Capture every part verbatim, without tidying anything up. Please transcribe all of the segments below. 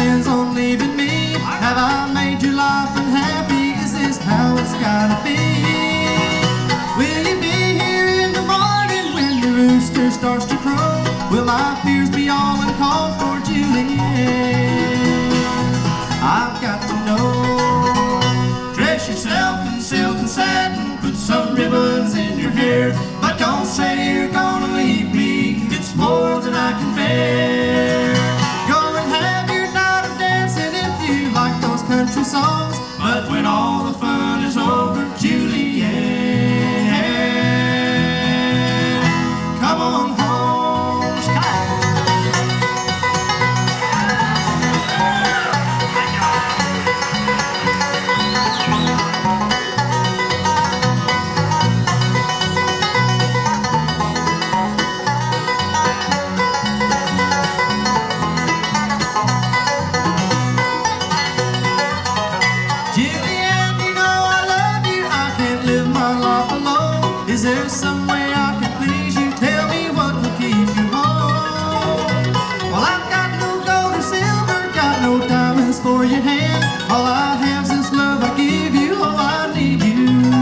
plans on leaving me? Have I made your life unhappy? Is this how it's gotta be? Will you be here in the morning when the rooster starts to crow? Will my fears be all uncalled for, Juliet? I've got to know. Dress yourself in silk and satin, put some ribbons in your hair, but don't say you're gonna leave me. It's more than I can bear. Go and have your night of dancing if you like those country songs, but when all the fun is over, Juliet, come on home. Is there some way I can please you? Tell me what will keep you home. Well, I've got no gold or silver, got no diamonds for your hand. All I have's this love I give you. Oh, I need you,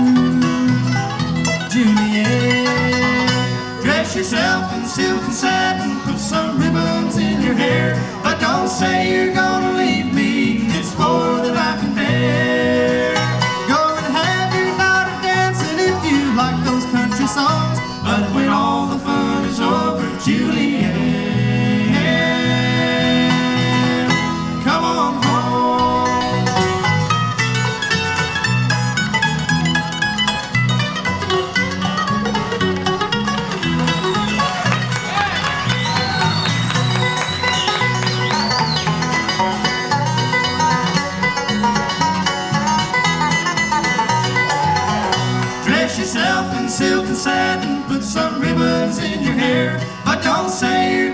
Juliet. Dress yourself in silk and satin, put some ribbons in your hair, but don't say you're gonna leave me. It's more than I can bear. Go and have your night of dancing if you like those country songs, but when all the fun is over, Juliet, come on home. Dress yourself in silk and satin, put some ribbons in your hair, but don't say you're